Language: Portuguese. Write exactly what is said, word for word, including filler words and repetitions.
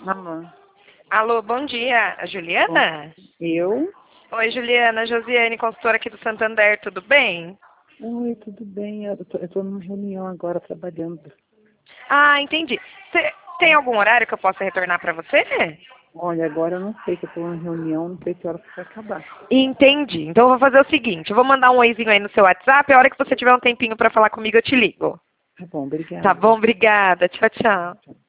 Alô. Alô, bom dia. A Juliana? Eu? Oi, Juliana. Josiane, consultora aqui do Santander, tudo bem? Oi, tudo bem? Eu tô, eu tô numa reunião agora trabalhando. Ah, entendi. Cê tem algum horário que eu possa retornar para você? Olha, agora eu não sei que eu tô numa reunião, não sei que hora que vai acabar. Entendi. Então eu vou fazer o seguinte, eu vou mandar um oizinho aí no seu WhatsApp, a hora que você tiver um tempinho para falar comigo eu te ligo. Tá bom, obrigada. Tá bom? Obrigada. Tchau, tchau.